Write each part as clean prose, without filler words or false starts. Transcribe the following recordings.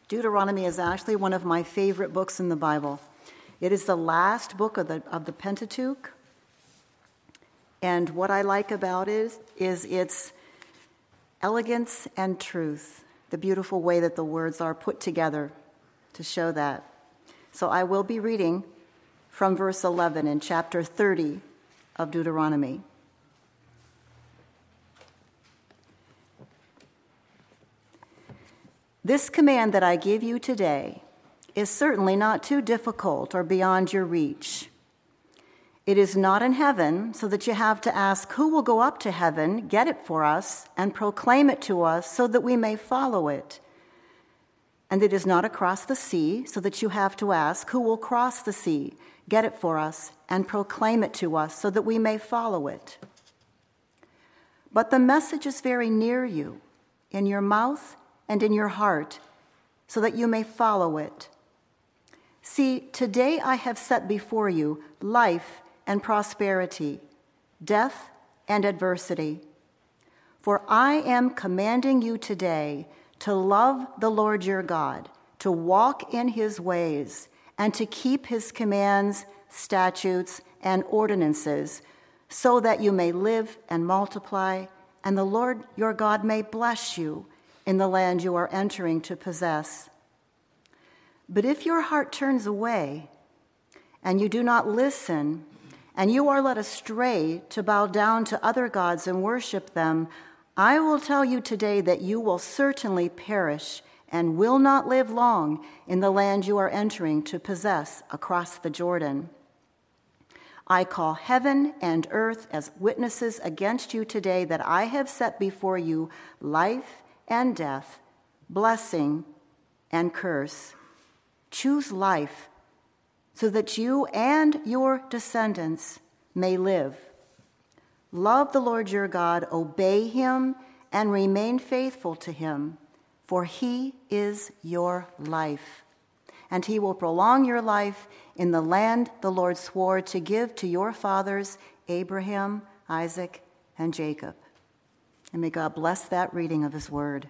Deuteronomy is actually one of my favorite books in the Bible. It is the last book of the Pentateuch. And what I like about it is its elegance and truth, the beautiful way that the words are put together to show that. So I will be reading from verse 11 in chapter 30 of Deuteronomy. This command that I give you today is certainly not too difficult or beyond your reach. It is not in heaven, so that you have to ask, who will go up to heaven, get it for us, and proclaim it to us so that we may follow it. And it is not across the sea, so that you have to ask, who will cross the sea, get it for us, and proclaim it to us so that we may follow it. But the message is very near you, in your mouth and in your heart, so that you may follow it. See, today I have set before you life and prosperity, death and adversity. For I am commanding you today to love the Lord your God, to walk in his ways, and to keep his commands, statutes, and ordinances, so that you may live and multiply, and the Lord your God may bless you in the land you are entering to possess. But if your heart turns away, and you do not listen, and you are led astray to bow down to other gods and worship them, I will tell you today that you will certainly perish and will not live long in the land you are entering to possess across the Jordan. I call heaven and earth as witnesses against you today that I have set before you life and death, blessing and curse. Choose life so that you and your descendants may live. Love the Lord your God, obey him, and remain faithful to him, for he is your life. And he will prolong your life in the land the Lord swore to give to your fathers, Abraham, Isaac, and Jacob. And may God bless that reading of his word.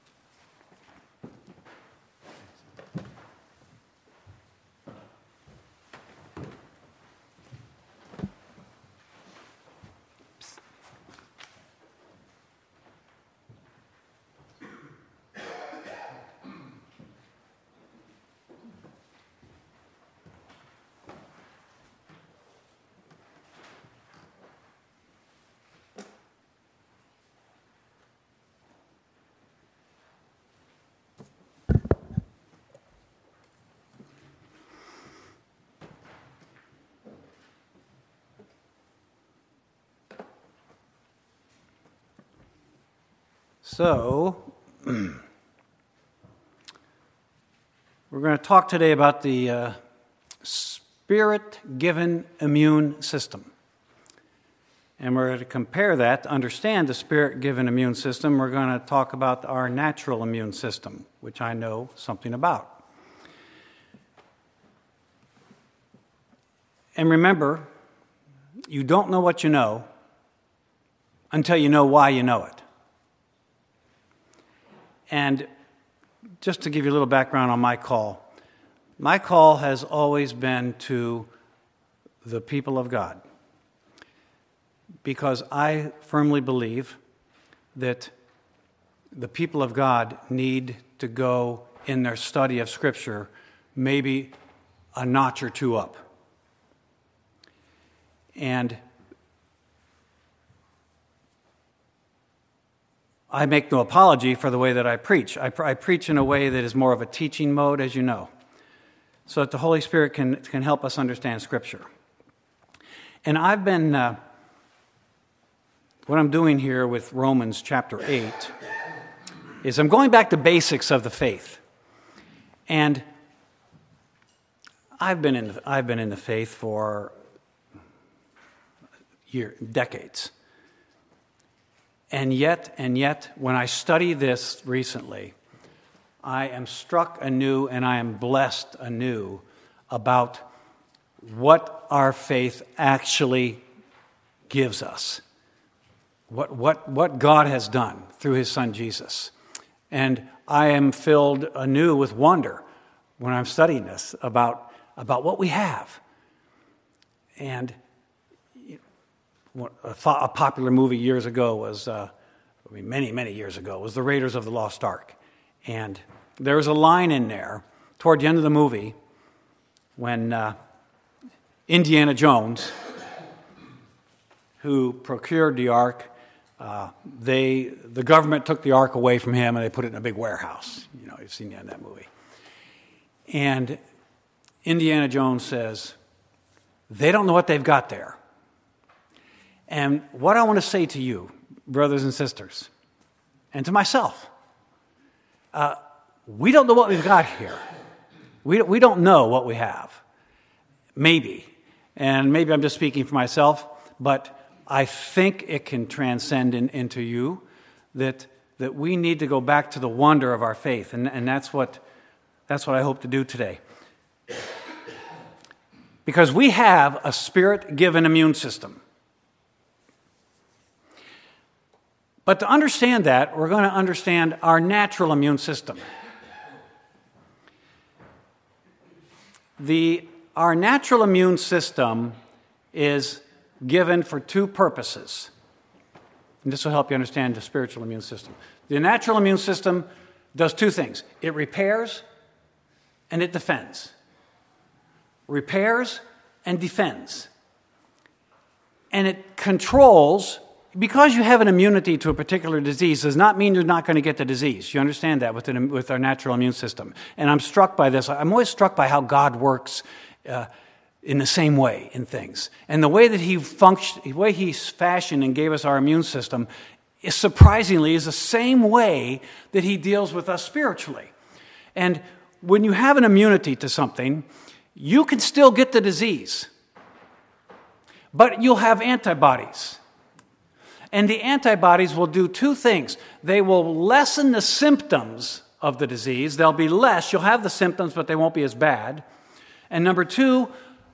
So, we're going to talk today about the Spirit-given immune system. And we're going to compare that to understand the Spirit-given immune system. We're going to talk about our natural immune system, which I know something about. And remember, you don't know what you know until you know why you know it. And just to give you a little background on my call has always been to the people of God, because I firmly believe that the people of God need to go in their study of Scripture maybe a notch or two up. And I make no apology for the way that I preach. I preach in a way that is more of a teaching mode, as you know, so that the Holy Spirit can help us understand Scripture. And I've been, what I'm doing here with Romans chapter 8 is I'm going back to basics of the faith. And I've been in the faith for decades. And yet, when I study this recently, I am struck anew and I am blessed anew about what our faith actually gives us, what God has done through his Son Jesus. And I am filled anew with wonder when I'm studying this about what we have. And a popular movie years ago was, many years ago, was The Raiders of the Lost Ark. And there was a line in there toward the end of the movie when Indiana Jones, who procured the ark, the government took the ark away from him and they put it in a big warehouse. You've seen the end of that movie. And Indiana Jones says, they don't know what they've got there. And what I want to say to you, brothers and sisters, and to myself, we don't know what we've got here. We don't know what we have. Maybe. And maybe I'm just speaking for myself, but I think it can transcend into you that we need to go back to the wonder of our faith. And that's what I hope to do today. Because we have a Spirit-given immune system. But to understand that, we're going to understand our natural immune system. Our natural immune system is given for two purposes. And this will help you understand the spiritual immune system. The natural immune system does two things. It repairs and it defends. Repairs and defends. And it controls. Because you have an immunity to a particular disease does not mean you're not going to get the disease. You understand that with our natural immune system. And I'm struck by this. I'm always struck by how God works in the same way in things. And the way that He functioned, the way He fashioned and gave us our immune system is surprisingly the same way that He deals with us spiritually. And when you have an immunity to something, you can still get the disease. But you'll have antibodies. And the antibodies will do two things. They will lessen the symptoms of the disease. They'll be less. You'll have the symptoms, but they won't be as bad. And number two,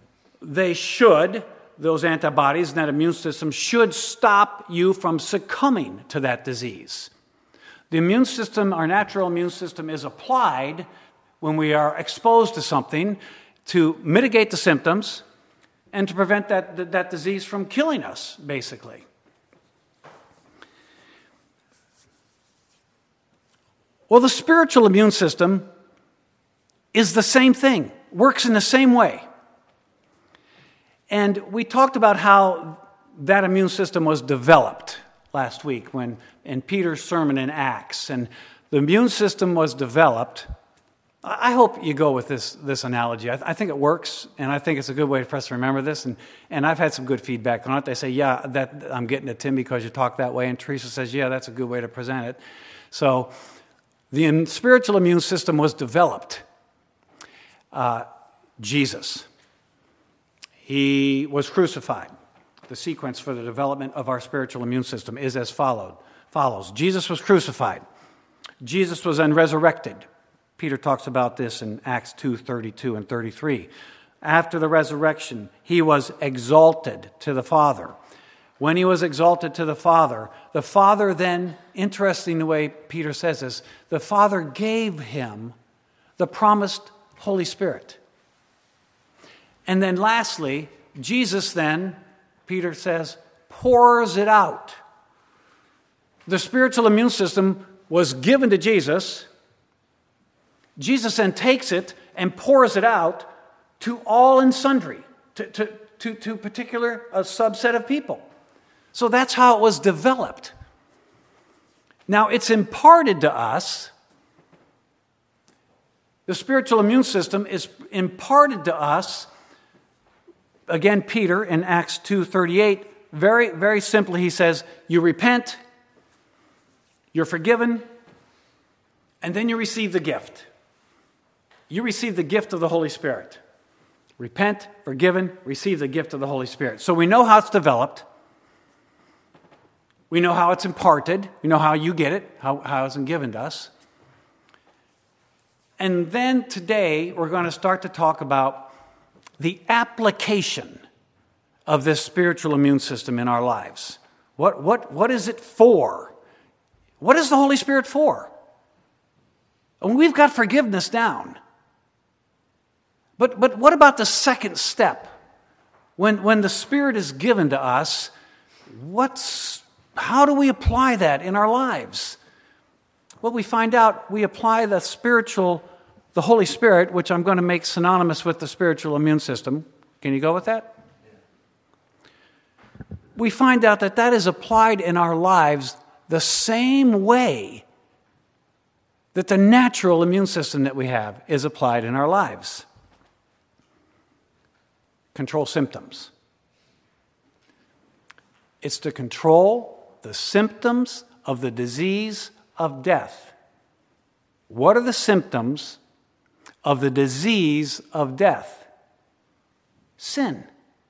those antibodies and that immune system should stop you from succumbing to that disease. The immune system, our natural immune system, is applied when we are exposed to something to mitigate the symptoms and to prevent that disease from killing us, basically. Well, the spiritual immune system is the same thing, works in the same way. And we talked about how that immune system was developed last week in Peter's sermon in Acts. And the immune system was developed. I hope you go with this analogy. I think it works, and I think it's a good way for us to remember this. And I've had some good feedback on it. They say, yeah, that I'm getting it, Tim, because you talk that way. And Teresa says, yeah, that's a good way to present it. So the spiritual immune system was developed. Jesus. He was crucified. The sequence for the development of our spiritual immune system is as follows. Jesus was crucified. Jesus was then resurrected. Peter talks about this in Acts 2:32 and 33. After the resurrection, he was exalted to the Father. When he was exalted to the Father then, interesting the way Peter says this, the Father gave him the promised Holy Spirit. And then lastly, Jesus then, Peter says, pours it out. The spiritual immune system was given to Jesus. Jesus then takes it and pours it out to all and sundry, to particular a subset of people. So that's how it was developed. Now, it's imparted to us. The spiritual immune system is imparted to us. Again, Peter in Acts 2:38, very, very simply, he says, you repent, you're forgiven, and then you receive the gift. You receive the gift of the Holy Spirit. Repent, forgiven, receive the gift of the Holy Spirit. So we know how it's developed. We know how it's imparted. We know how you get it, how it's given to us. And then today, we're going to start to talk about the application of this spiritual immune system in our lives. What is it for? What is the Holy Spirit for? And we've got forgiveness down. But what about the second step? When the Spirit is given to us, how do we apply that in our lives? Well, we find out we apply the Holy Spirit, which I'm going to make synonymous with the spiritual immune system. Can you go with that? We find out that is applied in our lives the same way that the natural immune system that we have is applied in our lives. Control symptoms. It's to control the symptoms of the disease of death. What are the symptoms of the disease of death? Sin.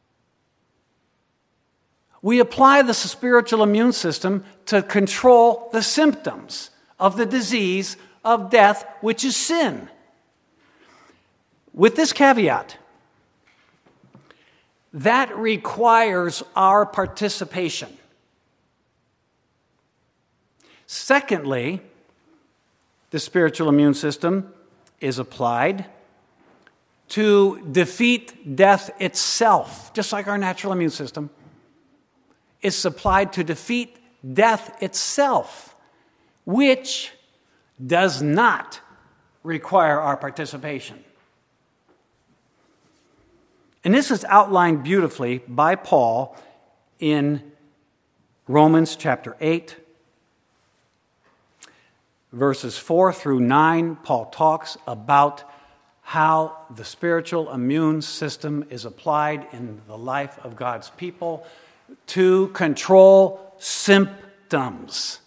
We apply the spiritual immune system to control the symptoms of the disease of death, which is sin. With this caveat, that requires our participation. Secondly, the spiritual immune system is applied to defeat death itself, just like our natural immune system. It's applied to defeat death itself, which does not require our participation. And this is outlined beautifully by Paul in Romans chapter 8, verses 4 through 9. Paul talks about how the spiritual immune system is applied in the life of God's people to control symptoms.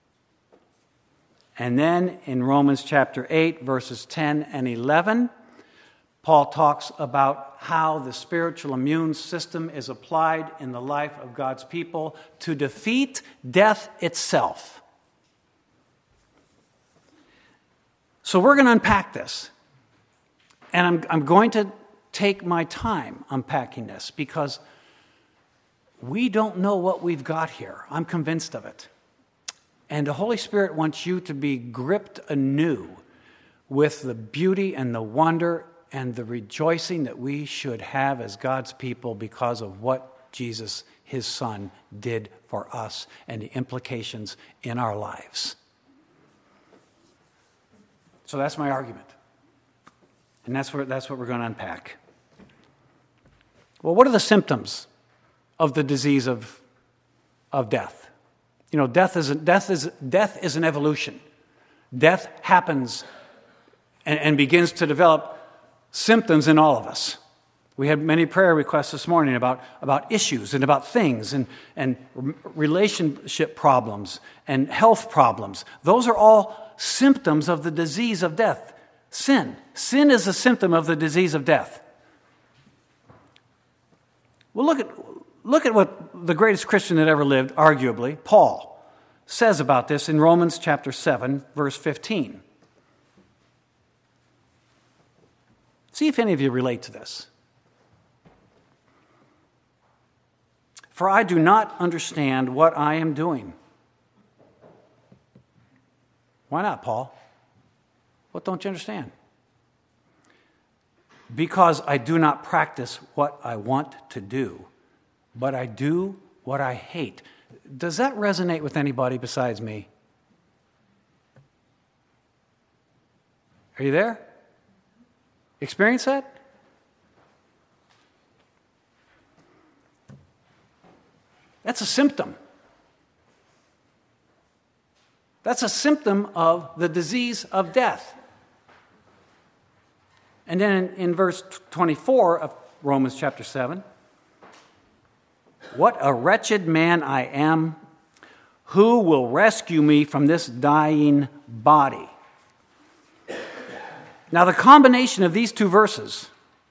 And then in Romans chapter 8, verses 10 and 11, Paul talks about how the spiritual immune system is applied in the life of God's people to defeat death itself. So we're going to unpack this. And I'm going to take my time unpacking this because we don't know what we've got here. I'm convinced of it. And the Holy Spirit wants you to be gripped anew with the beauty and the wonder and the rejoicing that we should have as God's people because of what Jesus, his Son, did for us and the implications in our lives. So that's my argument. And that's what we're going to unpack. Well, what are the symptoms of the disease of death? You know, death is an evolution. Death happens and begins to develop symptoms in all of us. We had many prayer requests this morning about issues and about things and relationship problems and health problems. Those are all symptoms of the disease of death. Sin is a symptom of the disease of death. Well, look at what the greatest Christian that ever lived, arguably, Paul, says about this in Romans chapter 7, verse 15. See if any of you relate to this. For I do not understand what I am doing. Why not, Paul? What don't you understand? Because I do not practice what I want to do, but I do what I hate. Does that resonate with anybody besides me? Are you there? Experience that? That's a symptom. That's a symptom of the disease of death. And then in verse 24 of Romans chapter 7, what a wretched man I am, who will rescue me from this dying body? Now, the combination of these two verses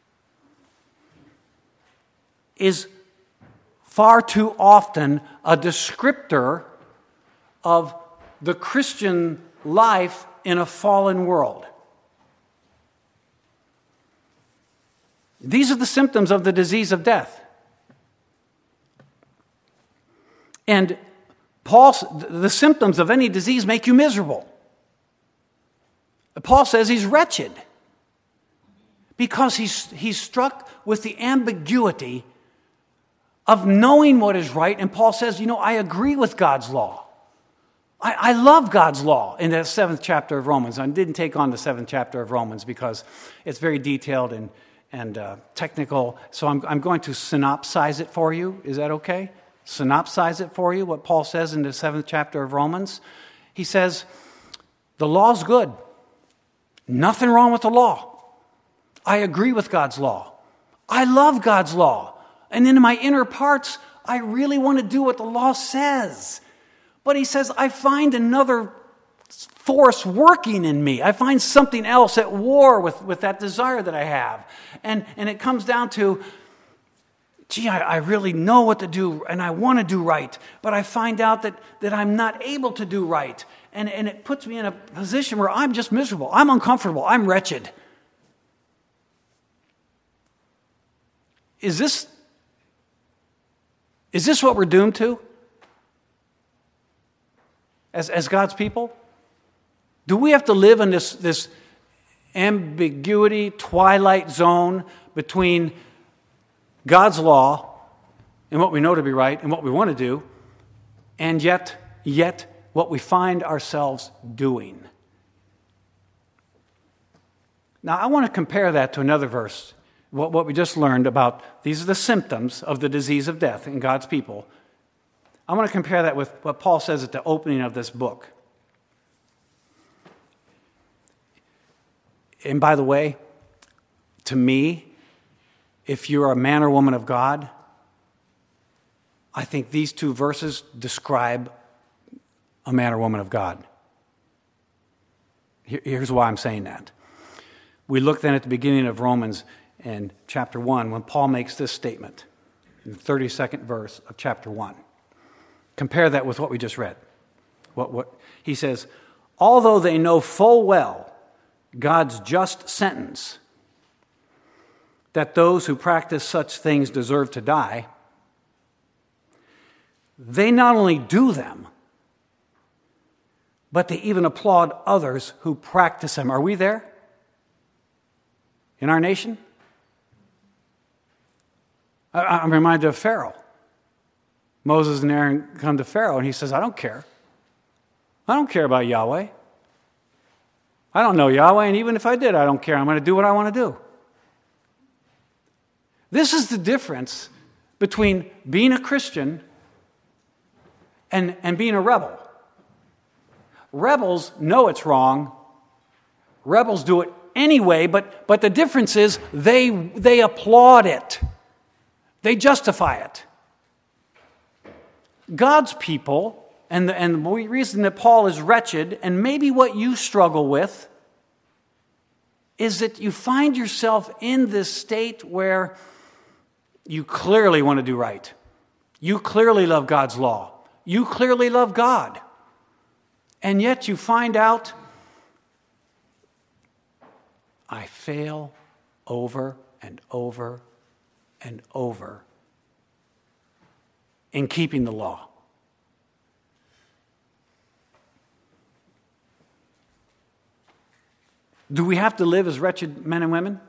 is far too often a descriptor of the Christian life in a fallen world. These are the symptoms of the disease of death. And the symptoms of any disease make you miserable. Paul says he's wretched because he's struck with the ambiguity of knowing what is right. And Paul says, I agree with God's law. I love God's law in the 7th chapter of Romans. I didn't take on the 7th chapter of Romans because it's very detailed and technical. So I'm going to synopsize it for you. Is that okay? Synopsize it for you, what Paul says in the 7th chapter of Romans. He says, the law's good. Nothing wrong with the law. I agree with God's law. I love God's law. And in my inner parts, I really want to do what the law says. But he says, I find another force working in me. I find something else at war with that desire that I have. And it comes down to, I really know what to do and I want to do right. But I find out that I'm not able to do right. And it puts me in a position where I'm just miserable. I'm uncomfortable. I'm wretched. Is this what we're doomed to? As God's people? Do we have to live in this ambiguity, twilight zone between God's law and what we know to be right and what we want to do, and yet what we find ourselves doing? Now, I want to compare that to another verse, what we just learned about these are the symptoms of the disease of death in God's people. I want to compare that with what Paul says at the opening of this book. And by the way, to me, if you're a man or woman of God, I think these two verses describe a man or woman of God. Here's why I'm saying that. We look then at the beginning of Romans and chapter 1 when Paul makes this statement in the 32nd verse of chapter 1. Compare that with what we just read. What he says, although they know full well God's just sentence that those who practice such things deserve to die, they not only do them, but they even applaud others who practice them. Are we there? In our nation? I'm reminded of Pharaoh. Moses and Aaron come to Pharaoh and he says, I don't care. I don't care about Yahweh. I don't know Yahweh, and even if I did, I don't care. I'm going to do what I want to do. This is the difference between being a Christian and being a rebel. Rebels know it's wrong. Rebels do it anyway, but the difference is they applaud it. They justify it. God's people, and the reason that Paul is wretched, and maybe what you struggle with, is that you find yourself in this state where you clearly want to do right. You clearly love God's law. You clearly love God. And yet you find out, I fail over and over and over in keeping the law. Do we have to live as wretched men and women?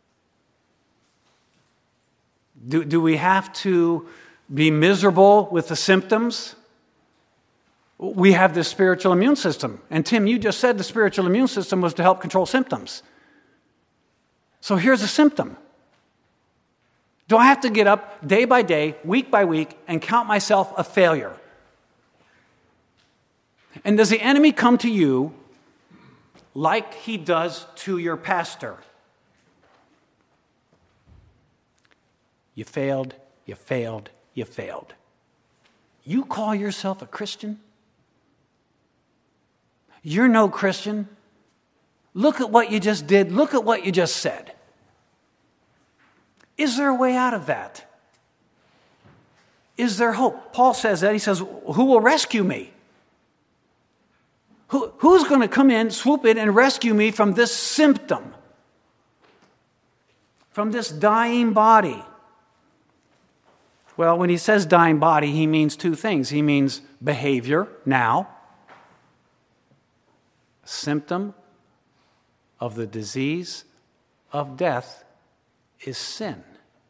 Do we have to be miserable with the symptoms? We have this spiritual immune system. And Tim, you just said the spiritual immune system was to help control symptoms. So here's a symptom. Do I have to get up day by day, week by week, and count myself a failure? And does the enemy come to you like he does to your pastor? You failed, you failed, you failed. You call yourself a Christian? You're no Christian. Look at what you just did. Look at what you just said. Is there a way out of that? Is there hope? Paul says that. He says, who will rescue me? Who's going to come in, swoop in, and rescue me from this symptom? From this dying body? Well, when he says dying body, he means two things. He means behavior now, symptom of the disease of death is sin.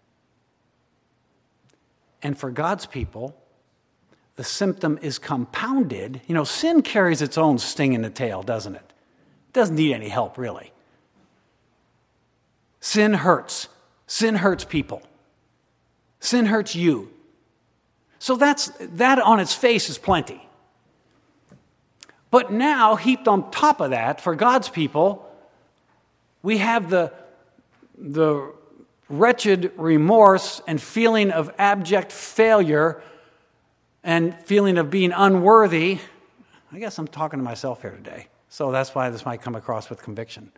And for God's people, the symptom is compounded. You know, sin carries its own sting in the tail, doesn't it? It doesn't need any help, really. Sin hurts. Sin hurts people. Sin hurts you. So that on its face is plenty. But now, heaped on top of that, for God's people, we have the wretched remorse and feeling of abject failure and feeling of being unworthy. I guess I'm talking to myself here today, so that's why this might come across with conviction.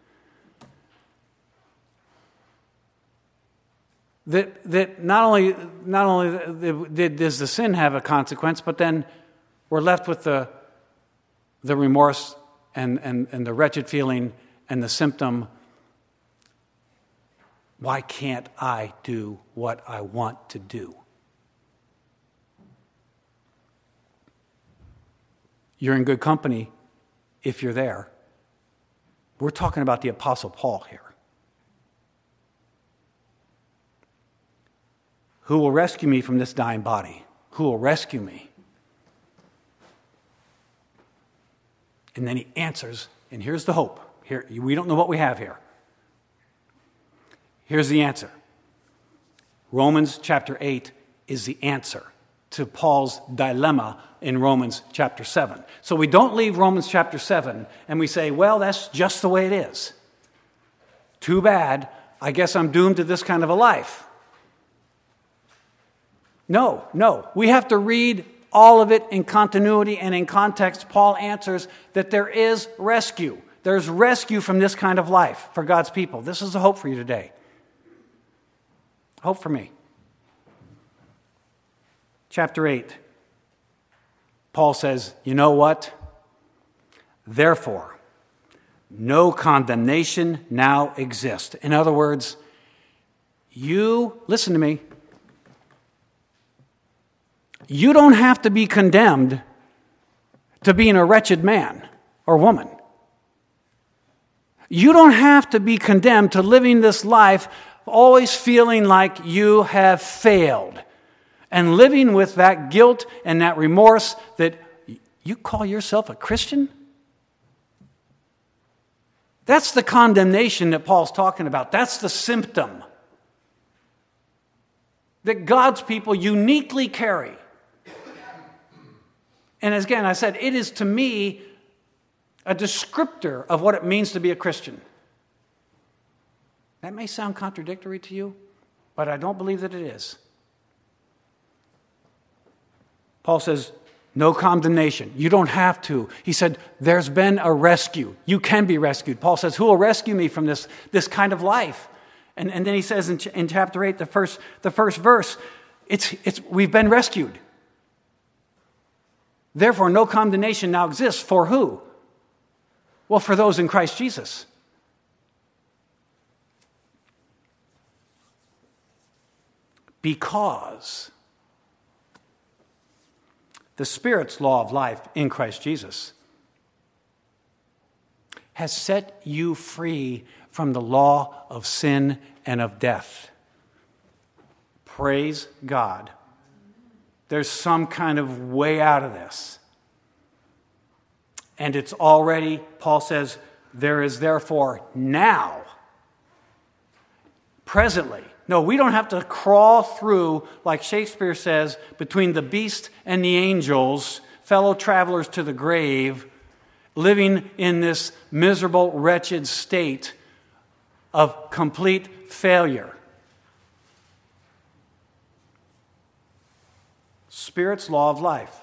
That not only does the sin have a consequence, but then we're left with the remorse and the wretched feeling and the symptom. Why can't I do what I want to do? You're in good company if you're there. We're talking about the Apostle Paul here. Who will rescue me from this dying body? Who will rescue me? And then he answers, and here's the hope. Here, we don't know what we have here. Here's the answer. Romans chapter 8 is the answer to Paul's dilemma in Romans chapter 7. So we don't leave Romans chapter 7 and we say, well, that's just the way it is. Too bad. I guess I'm doomed to this kind of a life. No. We have to read all of it in continuity and in context. Paul answers that there is rescue. There's rescue from this kind of life for God's people. This is the hope for you today. Hope for me. Chapter 8. Paul says, you know what? Therefore, no condemnation now exists. In other words, listen to me. You don't have to be condemned to being a wretched man or woman. You don't have to be condemned to living this life always feeling like you have failed and living with that guilt and that remorse that you call yourself a Christian? That's the condemnation that Paul's talking about. That's the symptom that God's people uniquely carry. And as again, I said, it is to me a descriptor of what it means to be a Christian. That may sound contradictory to you, but I don't believe that it is. Paul says, no condemnation. You don't have to. He said, there's been a rescue. You can be rescued. Paul says, who will rescue me from this kind of life? And then he says in chapter 8, the first verse, we've been rescued. Therefore, no condemnation now exists. For who? Well, for those in Christ Jesus. Because the Spirit's law of life in Christ Jesus has set you free from the law of sin and of death. Praise God. There's some kind of way out of this. And it's already, Paul says, there is therefore now, presently. No, we don't have to crawl through, like Shakespeare says, between the beast and the angels, fellow travelers to the grave, living in this miserable, wretched state of complete failure. Spirit's law of life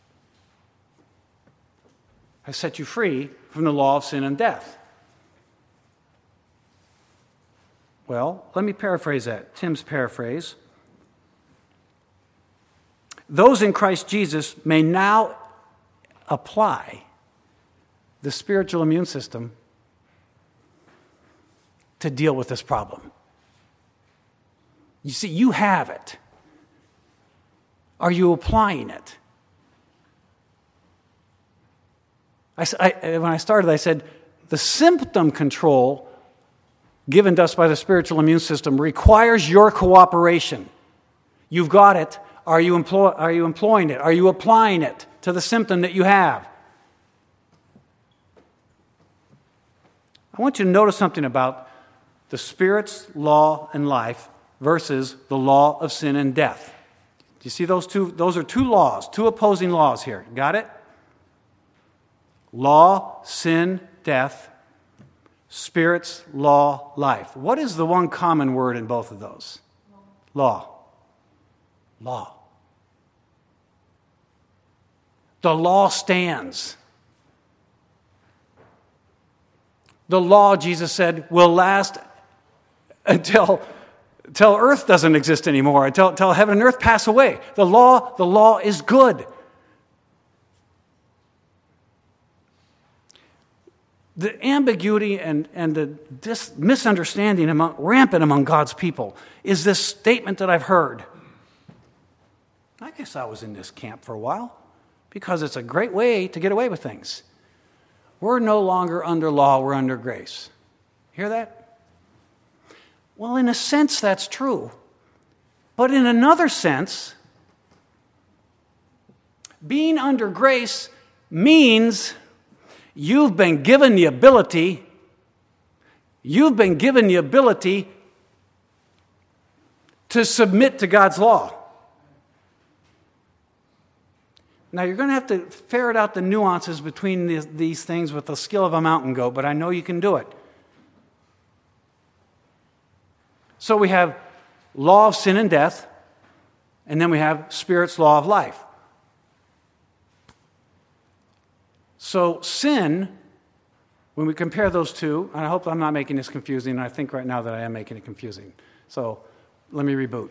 has set you free from the law of sin and death. Well, let me paraphrase that. Tim's paraphrase. Those in Christ Jesus may now apply the spiritual immune system to deal with this problem. You see, you have it. Are you applying it? When I started, I said, The symptom control given to us by the spiritual immune system requires your cooperation. You've got it. Are you employing it? Are you applying it to the symptom that you have? I want you to notice something about the Spirit's law and life versus the law of sin and death. Do you see those two? Those are two laws, two opposing laws here. Got it? Law, sin, death. Spirit's law, life. What is the one common word in both of those? Law. Law. The law stands. The law, Jesus said, will last until earth doesn't exist anymore, until heaven and earth pass away. The law is good. The ambiguity and the misunderstanding rampant among God's people is this statement that I've heard. I guess I was in this camp for a while because it's a great way to get away with things. We're no longer under law, we're under grace. Hear that? Well, in a sense, that's true. But in another sense, being under grace means you've been given the ability to submit to God's law. Now, you're going to have to ferret out the nuances between these things with the skill of a mountain goat, but I know you can do it. So we have law of sin and death, and then we have Spirit's law of life. So sin, when we compare those two, and I hope I'm not making this confusing, and I think right now that I am making it confusing. So let me reboot.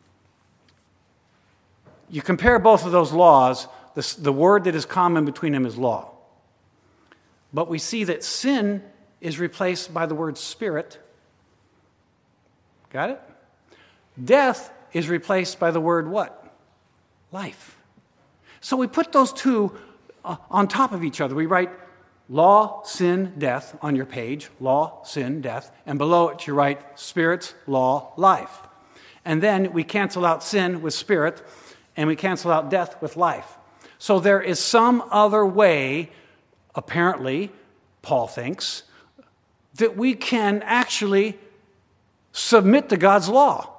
You compare both of those laws, the word that is common between them is law. But we see that sin is replaced by the word spirit. Got it? Death is replaced by the word what? Life. So we put those two on top of each other. We write law, sin, death on your page. Law, sin, death. And below it you write Spirit's law, life. And then we cancel out sin with spirit, and we cancel out death with life. So there is some other way, apparently, Paul thinks, that we can actually submit to God's law.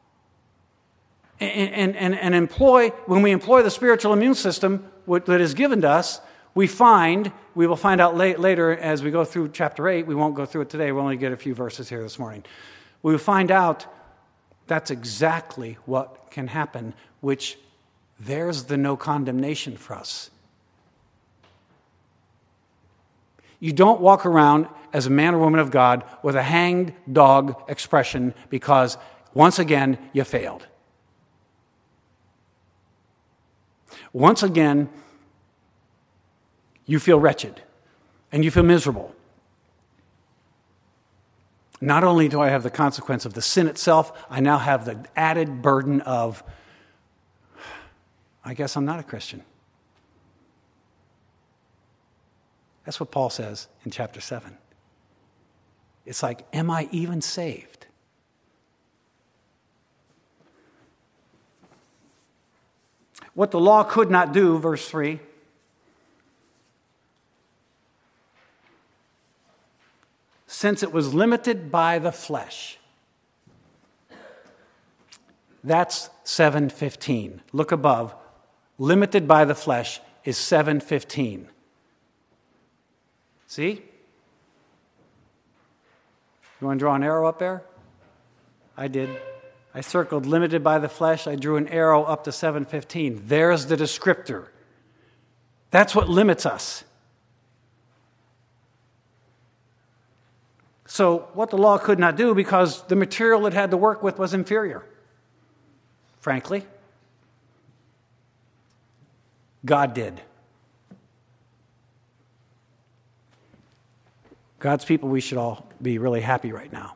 And employ, when we employ the spiritual immune system that is given to us, we will find out later as we go through chapter 8, we won't go through it today, we'll only get a few verses here this morning. We will find out that's exactly what can happen, which there's the no condemnation for us. You don't walk around as a man or woman of God with a hanged dog expression because, once again, you failed. Once again, you feel wretched and you feel miserable. Not only do I have the consequence of the sin itself, I now have the added burden of, I guess I'm not a Christian. That's what Paul says in chapter 7. It's like, am I even saved? What the law could not do, verse 3, since it was limited by the flesh. That's 7:15. Look above. Limited by the flesh is 7:15. See? You want to draw an arrow up there? I did. I circled limited by the flesh. I drew an arrow up to 7:15. There's the descriptor. That's what limits us. So what the law could not do because the material it had to work with was inferior. Frankly, God did. God's people, we should all be really happy right now.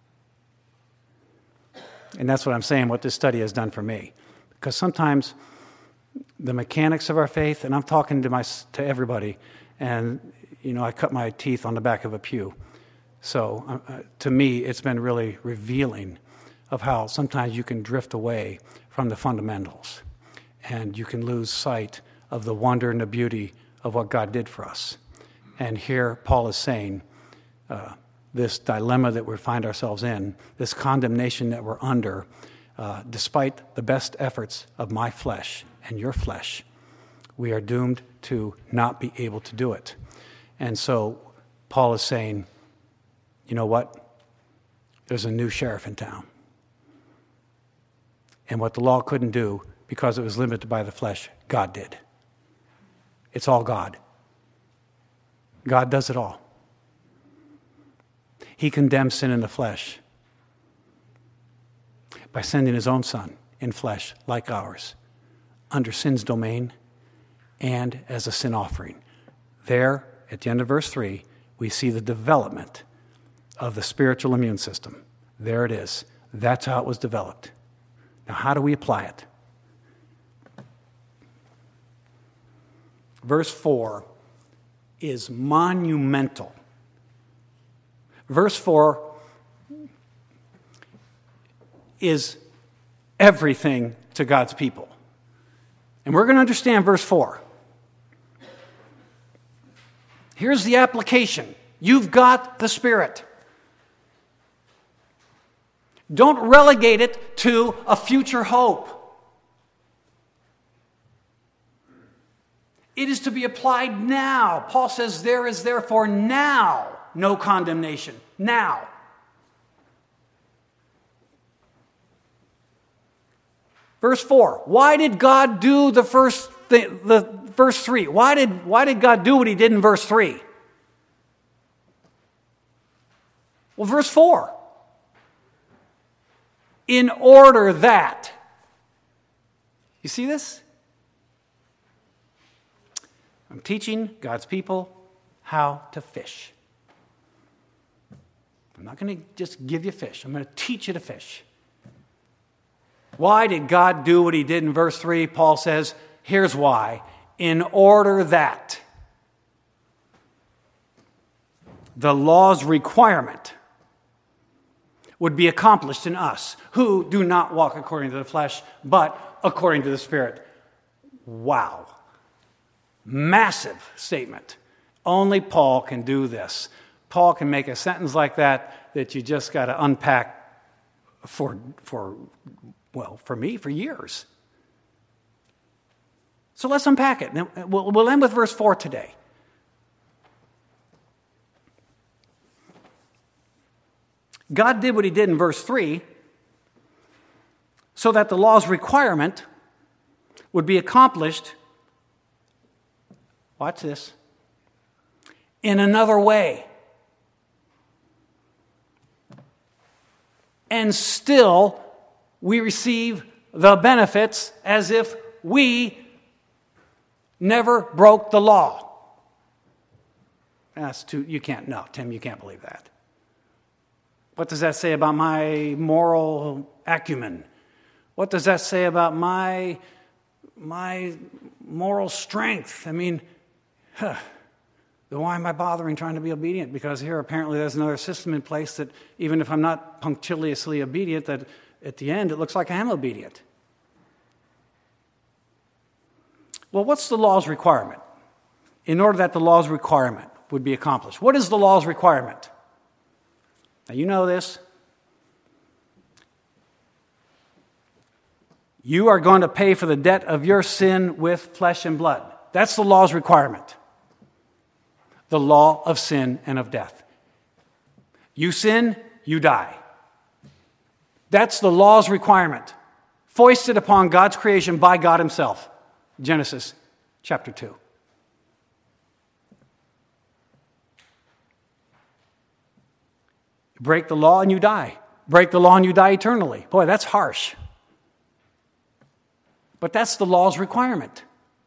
And that's what I'm saying, what this study has done for me. Because sometimes the mechanics of our faith, and I'm talking to everybody, and I cut my teeth on the back of a pew. So to me, it's been really revealing of how sometimes you can drift away from the fundamentals and you can lose sight of the wonder and the beauty of what God did for us. And here Paul is saying this dilemma that we find ourselves in, this condemnation that we're under, despite the best efforts of my flesh and your flesh, we are doomed to not be able to do it. And so Paul is saying, you know what? There's a new sheriff in town. And what the law couldn't do, because it was limited by the flesh, God did. It's all God. God does it all. He condemns sin in the flesh by sending his own Son in flesh like ours, under sin's domain and as a sin offering. There, at the end of verse 3, we see the development of the spiritual immune system. There it is. That's how it was developed. Now, how do we apply it? Verse 4 is monumental. Verse 4 is everything to God's people. And we're going to understand verse 4. Here's the application. You've got the Spirit. Don't relegate it to a future hope. It is to be applied now. Paul says, there is therefore now no condemnation. Now. Verse 4. Why did God do the verse 3? Why did God do what he did in verse 3? Well, verse 4. In order that. You see this? I'm teaching God's people how to fish. I'm not going to just give you fish. I'm going to teach you to fish. Why did God do what he did in verse 3? Paul says, here's why. In order that the law's requirement would be accomplished in us who do not walk according to the flesh, but according to the Spirit. Wow. Massive statement. Only Paul can do this. Paul can make a sentence like that you just got to unpack for me, for years. So let's unpack it. We'll end with verse 4 today. God did what he did in verse 3 so that the law's requirement would be accomplished, watch this, in another way. And still, we receive the benefits as if we never broke the law. Tim, you can't believe that. What does that say about my moral acumen? What does that say about my moral strength? I mean, then why am I bothering trying to be obedient? Because here apparently there's another system in place that even if I'm not punctiliously obedient, that at the end it looks like I am obedient. Well, what's the law's requirement? In order that the law's requirement would be accomplished. What is the law's requirement? Now you know this. You are going to pay for the debt of your sin with flesh and blood. That's the law's requirement. The law of sin and of death. You sin, you die. That's the law's requirement, foisted upon God's creation by God himself. Genesis chapter 2. Break the law and you die. Break the law and you die eternally. Boy, that's harsh. But that's the law's requirement.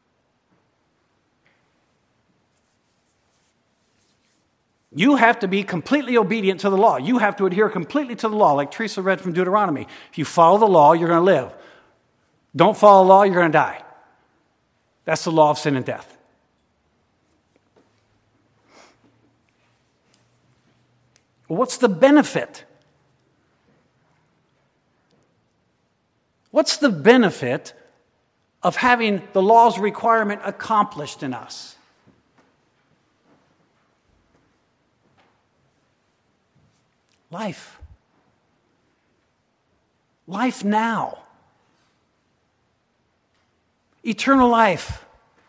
You have to be completely obedient to the law. You have to adhere completely to the law, like Teresa read from Deuteronomy. If you follow the law, you're going to live. Don't follow the law, you're going to die. That's the law of sin and death. Well, what's the benefit? What's the benefit of having the law's requirement accomplished in us? Life. Life now. Eternal life.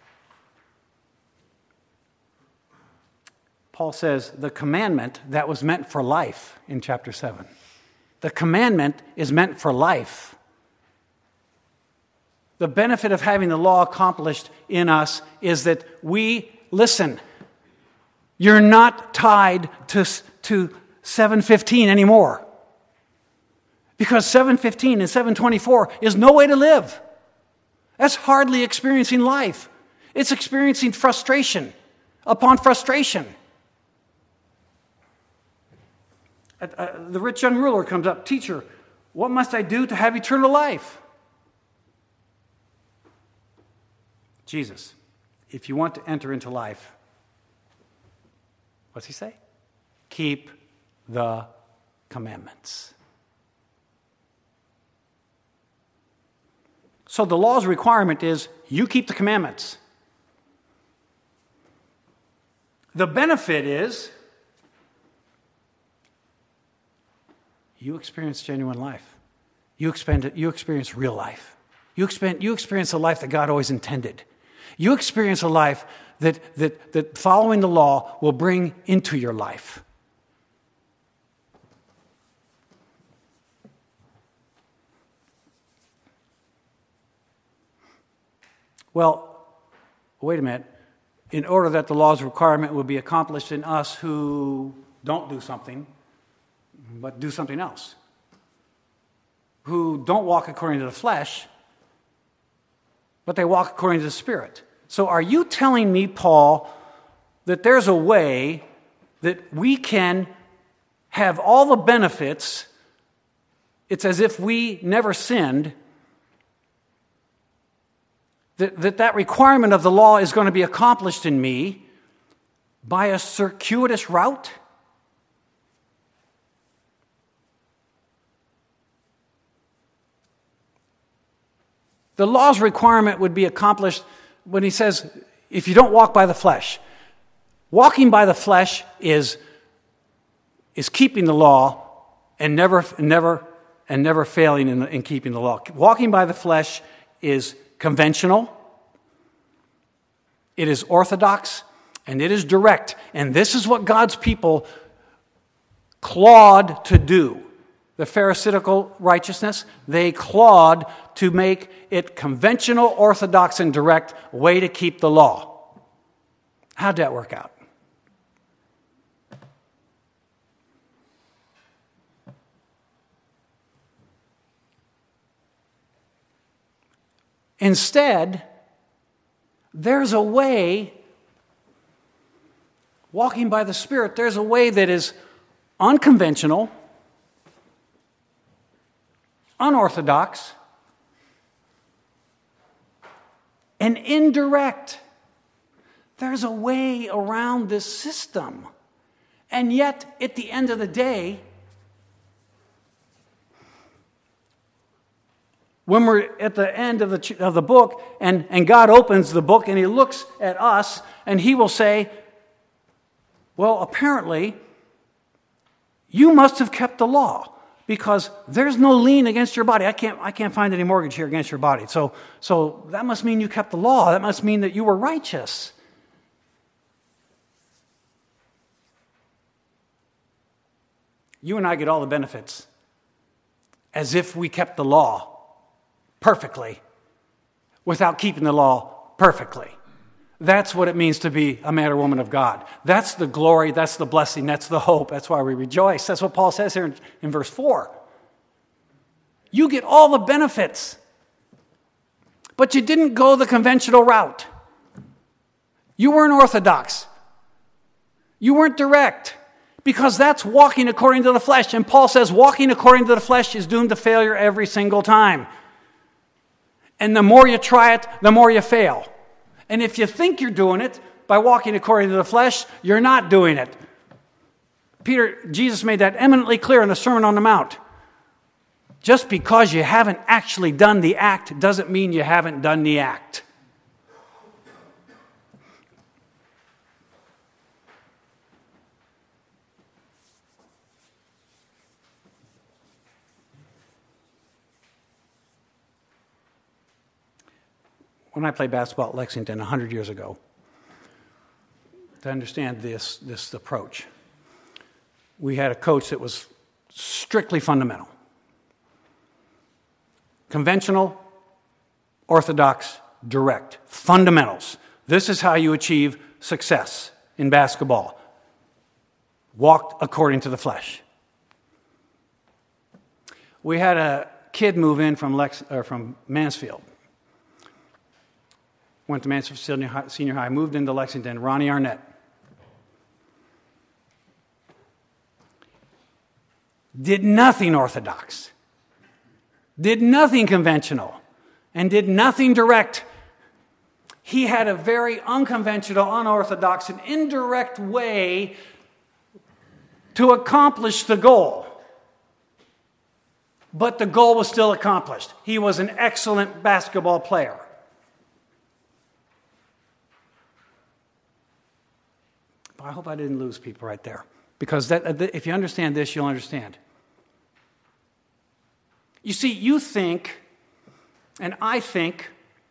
Paul says the commandment that was meant for life in chapter 7. The commandment is meant for life. The benefit of having the law accomplished in us is that listen, you're not tied to 7:15 anymore. Because 7:15 and 7:24 is no way to live. That's hardly experiencing life. It's experiencing frustration upon frustration. The rich young ruler comes up, "Teacher, what must I do to have eternal life?" Jesus, if you want to enter into life, what's he say? Keep the commandments. So the law's requirement is you keep the commandments. The benefit is you experience genuine life. You experience real life. You experience a life that God always intended. You experience a life that following the law will bring into your life. Well, wait a minute. In order that the law's requirement will be accomplished in us who don't do something, but do something else, who don't walk according to the flesh, but they walk according to the Spirit. So are you telling me, Paul, that there's a way that we can have all the benefits, it's as if we never sinned, that requirement of the law is going to be accomplished in me by a circuitous route? The law's requirement would be accomplished when he says, if you don't walk by the flesh. Walking by the flesh is keeping the law and never failing in keeping the law. Walking by the flesh is conventional, it is orthodox, and it is direct. And this is what God's people clawed to do. The Pharisaical righteousness, they clawed to make it conventional, orthodox, and direct way to keep the law. How'd that work out? Instead, there's a way, walking by the Spirit, there's a way that is unconventional, unorthodox, and indirect. There's a way around this system. And yet, at the end of the day, when we're at the end of the book, and God opens the book and he looks at us, and he will say, well, apparently, you must have kept the law, because there's no lien against your body. I can't find any mortgage here against your body. So that must mean you kept the law. That must mean that you were righteous. You and I get all the benefits as if we kept the law perfectly without keeping the law perfectly. That's what it means to be a man or woman of God. That's the glory, that's the blessing, that's the hope. That's why we rejoice. That's what Paul says here in verse 4. You get all the benefits, but you didn't go the conventional route. You weren't orthodox. You weren't direct, because that's walking according to the flesh. And Paul says walking according to the flesh is doomed to failure every single time. And the more you try it, the more you fail. And if you think you're doing it by walking according to the flesh, you're not doing it. Jesus made that eminently clear in the Sermon on the Mount. Just because you haven't actually done the act doesn't mean you haven't done the act. When I played basketball at Lexington 100 years ago, to understand this approach, we had a coach that was strictly fundamental. Conventional, orthodox, direct. Fundamentals. This is how you achieve success in basketball. Walked according to the flesh. We had a kid move in from Mansfield. Went to Mansfield Senior High, moved into Lexington, Ronnie Arnett. Did nothing orthodox, did nothing conventional, and did nothing direct. He had a very unconventional, unorthodox, and indirect way to accomplish the goal. But the goal was still accomplished. He was an excellent basketball player. I hope I didn't lose people right there. Because if you understand this, you'll understand. You see, you think, and I think,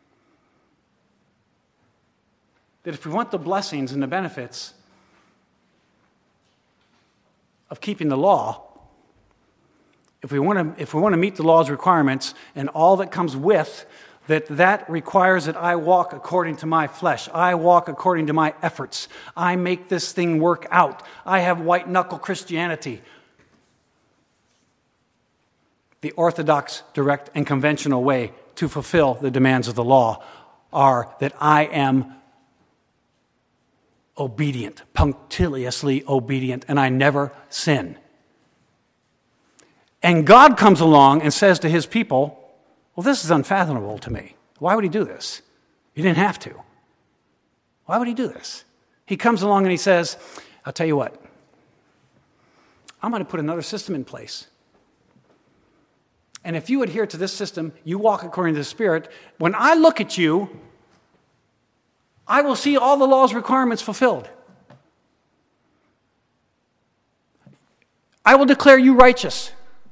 that if we want the blessings and the benefits of keeping the law, if we want to meet the law's requirements and all that comes with, that requires that I walk according to my flesh. I walk according to my efforts. I make this thing work out. I have white-knuckle Christianity. The orthodox, direct, and conventional way to fulfill the demands of the law are that I am obedient, punctiliously obedient, and I never sin. And God comes along and says to his people, well, this is unfathomable to me. Why would he do this? He didn't have to. Why would he do this? He comes along and he says, I'll tell you what, I'm going to put another system in place. And if you adhere to this system, you walk according to the Spirit, when I look at you, I will see all the law's requirements fulfilled. I will declare you righteous.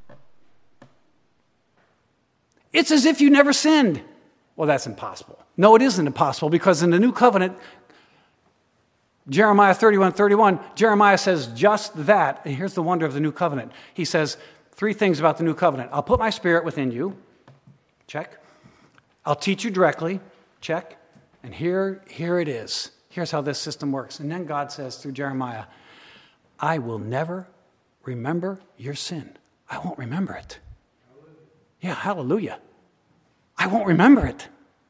It's as if you never sinned. Well, that's impossible. No, it isn't impossible, because in the new covenant, Jeremiah 31:31, Jeremiah says just that. And here's the wonder of the new covenant. He says 3 things about the new covenant. I'll put my Spirit within you. Check. I'll teach you directly. Check. And here it is. Here's how this system works. And then God says through Jeremiah, I will never remember your sin. I won't remember it. Yeah, hallelujah. I won't remember it.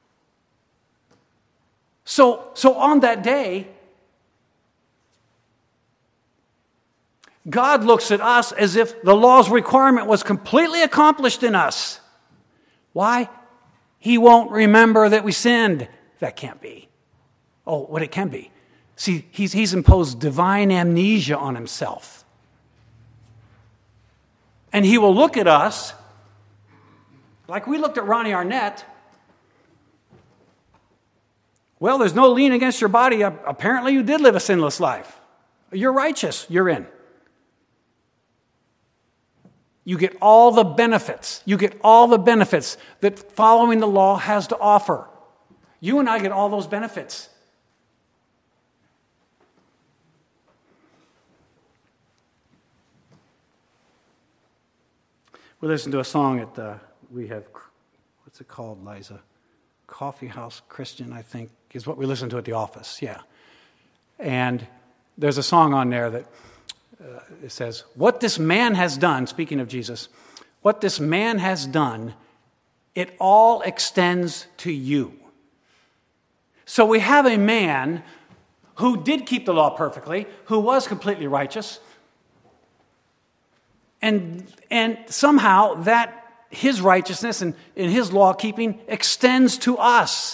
So on that day, God looks at us as if the law's requirement was completely accomplished in us. Why? He won't remember that we sinned. That can't be. Oh, what it can be. See, he's imposed divine amnesia on himself. And he will look at us like we looked at Ronnie Arnett. Well, there's no lien against your body. Apparently you did live a sinless life. You're righteous. You're in. You get all the benefits. You get all the benefits that following the law has to offer. You and I get all those benefits. We listened to a song at we have, what's it called, Liza? Coffee House Christian, I think, is what we listen to at the office, yeah. And there's a song on there that it says, what this man has done, speaking of Jesus, what this man has done, it all extends to you. So we have a man who did keep the law perfectly, who was completely righteous, and somehow that his righteousness and his law keeping extends to us.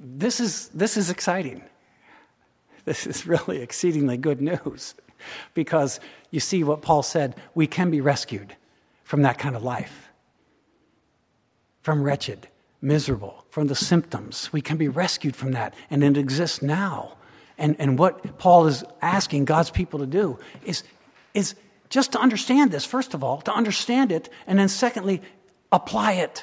this is exciting. This is really exceedingly good news, because you see what Paul said, we can be rescued from that kind of life, from wretched, miserable, from the symptoms. We can be rescued from that, and it exists now. And what Paul is asking God's people to do is just to understand this, first of all, to understand it, and then secondly, apply it.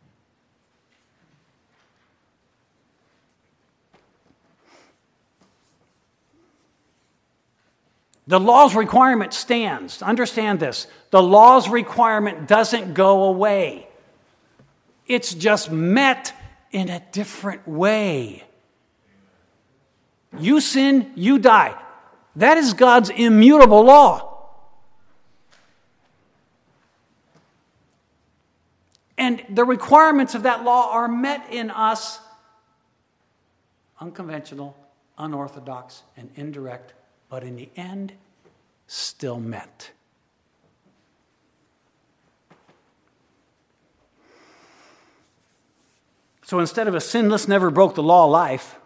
The law's requirement stands. Understand this. The law's requirement doesn't go away. It's just met in a different way. You sin, you die. That is God's immutable law. And the requirements of that law are met in us, unconventional, unorthodox, and indirect, but in the end, still met. So instead of a sinless, never broke the law life,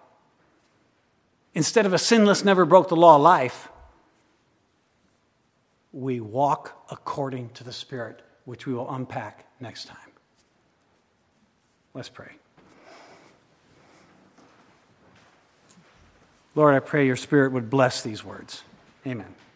we walk according to the Spirit, which we will unpack next time. Let's pray. Lord, I pray your Spirit would bless these words. Amen.